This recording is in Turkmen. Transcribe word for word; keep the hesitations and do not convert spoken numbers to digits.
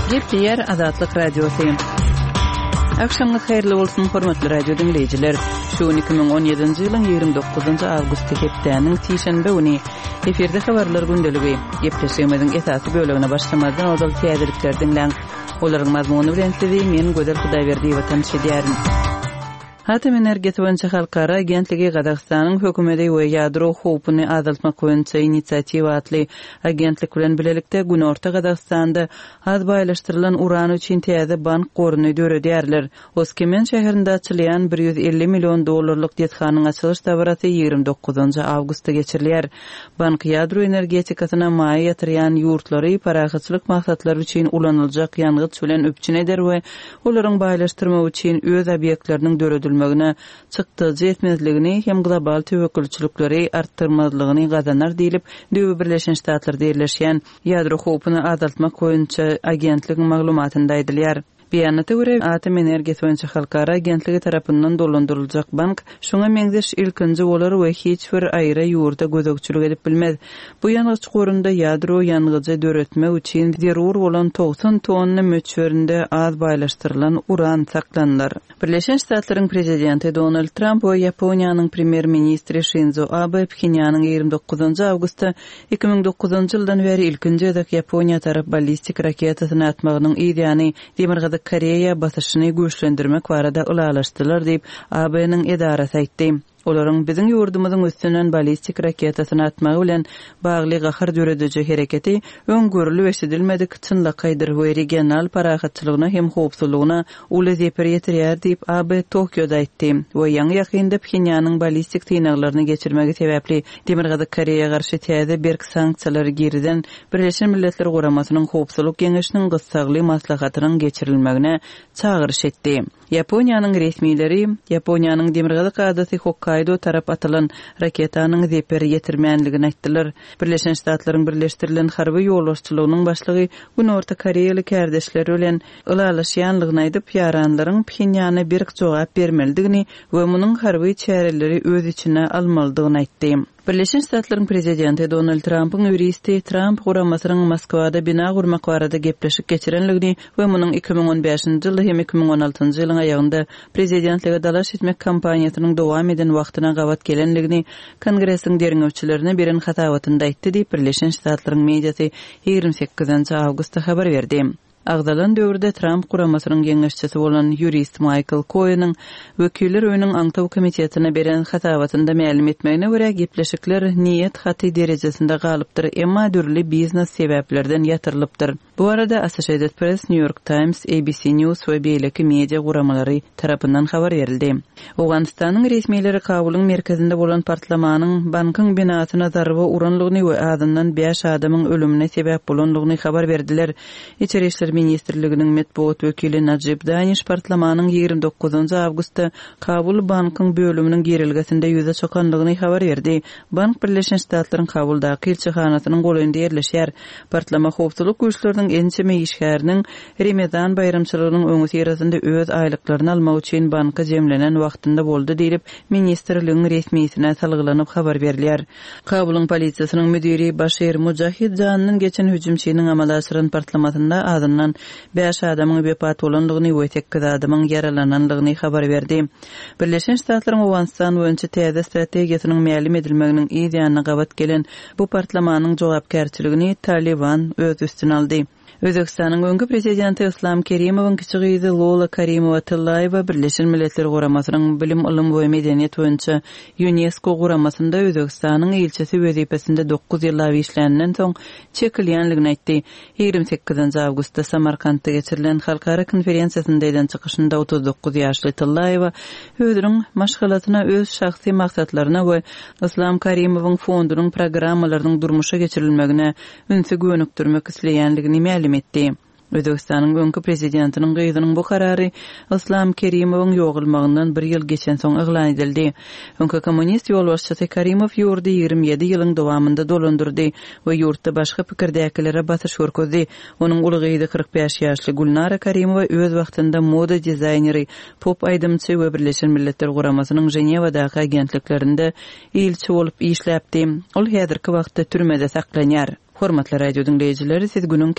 Gepleyer Azatlyk Radiosu. Akşamly hayrly bolsun hormatly radio dinleyijiler. Şu iki bin on ýedinji ýylyň ýygrimi dokuzynjy awgust hepdeniň tişenbe güni eferde habarlar gündeligi gepleşmediň esasy bölegine başlamadan odal täzelikler dinleň. Olaryň mazmuny bilen sizi men Gözel Hudaýberdi watan şedýärim. Atom energetiki boýunça halkara agentligi Gazagstanyň hökümeti we ýadro howpuny azaltmak boýunça inisiatiwa atly agentlik bilen bilelikde gün orta Gazagstanda az baýlaşdyrylan uran üçin täze bank goruny döredýärler. Oskemen şäherinde açylýan bir yüz elli million dollarlyk detxanyň açylyş dabarasy ýygrimi dokuzynjy awgustda geçirilýär. Bank ýadro energetikasyna maý ýatyrýan ýurtlary parahatçylyk maksatlary üçin ulanyljak ýangyt bilen öpçün eder we olaryň baýlaşdyrma üçin öz obýektleriniň döredilmegine çykdyjy etmezligini hem global tewekkelçilikleri artdyrmalygyny gazanar diýilip Düýbi Birleşen Ştatlarda ýerleşýän ýadro howpuny azaltmak boýunça agentligiň maglumatynda aýdylýar. Beýanata görä Atom energetiki boýunça halkara agentligi tarapyndan dolandyryljak bank şoňa meňzeş ilkinji bolar we hiç bir aýra ýurda gözegçilik edip bilmez. Bu ýangyç gorunda ýadro ýangyjy döretmek üçin zerur bolan doksan tonna möçberinde az baýlaşdyrylan uran saklanlar. Birleşen Ştatlaryň prezidenti Donald Trump we Ýaponiýanyň premier ministri Shinzo Abe Pxenyanyň ýygrimi dokuzynjy awgustda iki bin dokuzynjy ýyldan beri ilkinji edek Ýaponiýa tarap ballistik raketasyny atmagynyň ideýany Demirgazy Koreýa basyşyny güýçlendirmek barada ulalaşdylar diýip A B nyň edarasy aýtdy. Olaryň biziň ýurdumyzyň üstünden ballistik raketasyny atmagy bilen bagly gahar dörediji hereketi öňgörüli eşidilmedik çynlakaýdyr we regional parahatçylygyna hem howpsuzlygyna uly zeper ýetirýär diýip A B Tokyoda aýtdy. We ýaňy ýakynda Pxenyanyň ballistik tynaglaryny geçirmegi sebäpli Demirgazy Koreýa garşy täze berk sanksiýalary geriden Birleşen Milletler Guramasynyň howpsuzlyk geňeşiniň gyssagly maslahatynyň geçirilmegine çagyryş etdi. Ýaponiýanyň resmiýleri Ýaponiýanyň Demirgazy kadasy Hokkaido tarap atylan raketanyň zeper ýetirmänligini aýtdylar. Birleşen Ştatlaryň birleşdirilen harby ýolbaşçylygynyň başlygy gün orta Koreýaly kärdesleri bilen ulalaşýanlygyny aýdyp ýaranlaryň Pxenyana berk jogap bermelidigini we munyň harby çäreleri öz içine almalydygyny aýtdy. Birleşen Ştatlaryň prezidenti Donald Trump'yň ýuristi Trump guramasynyň Moskwada bina gurmak barada gepleşik geçirenligini we munyň iki bin on beşinji ýyly hem iki bin on altyncy ýylyň aýagynda prezidentlige dalaş etmek kampaniýasynyň dowam eden wagtyna gawat gelenligini Kongressiň derňewçilerine beren hatawatynda aýtdy diýip Birleşen Ştatlaryň mediasy ýygrimi sekizinji awgustda habar berdi. Agdalan döwürde Trump guramasynyň geňeşçisi bolan ýurist Michael Cohen'ň wekiller öýüniň aňtaw komitetine beren hatawatynda ma'lum etmegine görä gepleşikler niýet haty derejesinde galypdyr, emma dürli biznes sebäplerden ýatyrylypdyr. Bu arada Associated Press, New York Times, A B C News we beýleki media guramalary tarapyndan habar berildi. Awganistanyň resmiýetleri Kabulyň merkezinde bolan partlamanyň bankyň binasyna zarba uranlygyny we adamdan beş adamyň ölümine sebäp bolanlygyny habar berdiler. İçeri işler Ministrliginiň metbuat wekili Najib Danish partlamanyň ýygrimi dokuzynjy awgustda Kabul bankyň bölüminiň gerilgesinde ýüze çokanlygyny habar berdi. Bank Birleşen Ştatlaryň Kabuldaky elçihanasynyň goýunda ýerleşýär. Partlama howpsuzlyk güýçleriniň ençe meýişgäriniň Ramazan bayramçylygynyň öňü serasynda öz aýlyklaryny almak üçin banka jemlenen wagtynda boldy diýip ministrligiň resmiýetine salgylanyp habar berilýär. Kabulyň polisiýasynyň müdiri Bashir Mujahid Janyň geçen hüjümçiniň amal aşyran partlamasynda adamdan beş adamyň wepat bolanlygyny we sekiz adamyň yaralananlygyny habar berdi. Birleşen Ştatlaryň Awganistan boýunça täze strategiýasynyň ma'lum edilmeginiň ideýanyna gawat gelen bu partlamanyň jogapkärçiligini Taliban öz üstüne aldy. Özbekistanyň öňkü prezidenti Islom Kerimowyň kiçi gyzy Lola Karimowa-Tyllayewa Birleşen Milletler Guramasynyň bilim, ilim we medeniýet boýunça UNESCO guramasynda Özbekistanyň elçisi wezipesinde dokuz ýyl işlänenden soň çekilýänligini aýtdy. ýygrimi sekizinji awgustda Samarkandda geçirilen halkara konferensiýasynda eden çykyşynda otuz dokuz ýaşly Tyllayewa özüniň maşgalatyna öz şahsy maksatlaryna we Islom Kerimowyň fondunyň programmalarynyň durmuşa geçirilmegine ünsü gönükdirmek isleýänligini ma'lum etdi. Özbekistanyň öňkü prezidentiniň gyzynyň bu karary Islom Kerimowyň ýogulmagyndan bir ýyl geçen soň eglan edildi. Öňkü kommunist ýolbaşçysy Kerimow ýurdy ýygrimi ýedi ýylyň dowamynda dolandyrdy we ýurtda başga pikirdäkilere basyş görkezdi. Onuň uly gyzy kırk beş ýaşly Gulnara Kerimowa öz wagtynda moda dizaýneri, pop aýdymçy we Birleşen Milletler Guramasynyň Jenewadaky agentliklerinde ilçi bolup işläpdi. Ol häzirki wagtda türmede saklanýar. Hormatly radio dinleyijileri, siz günüň